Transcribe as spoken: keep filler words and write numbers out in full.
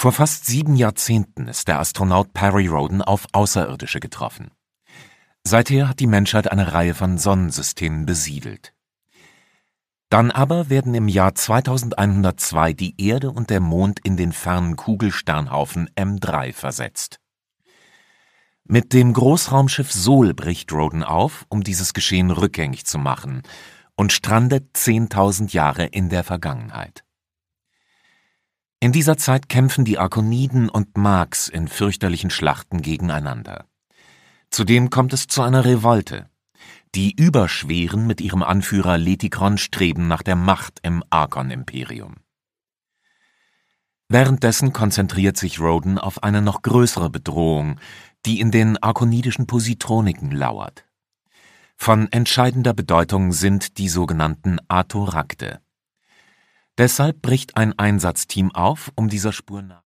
Vor fast sieben Jahrzehnten ist der Astronaut Perry Rhodan auf Außerirdische getroffen. Seither hat die Menschheit eine Reihe von Sonnensystemen besiedelt. Dann aber werden im Jahr zweitausendeinhundertzwei die Erde und der Mond in den fernen Kugelsternhaufen M drei versetzt. Mit dem Großraumschiff Sol bricht Rhodan auf, um dieses Geschehen rückgängig zu machen, und strandet zehntausend Jahre in der Vergangenheit. In dieser Zeit kämpfen die Arkoniden und Marks in fürchterlichen Schlachten gegeneinander. Zudem kommt es zu einer Revolte. Die Überschweren mit ihrem Anführer Letikron streben nach der Macht im Arkon-Imperium. Währenddessen konzentriert sich Rhodan auf eine noch größere Bedrohung, die in den arkonidischen Positroniken lauert. Von entscheidender Bedeutung sind die sogenannten Athorakte. Deshalb bricht ein Einsatzteam auf, um dieser Spur nach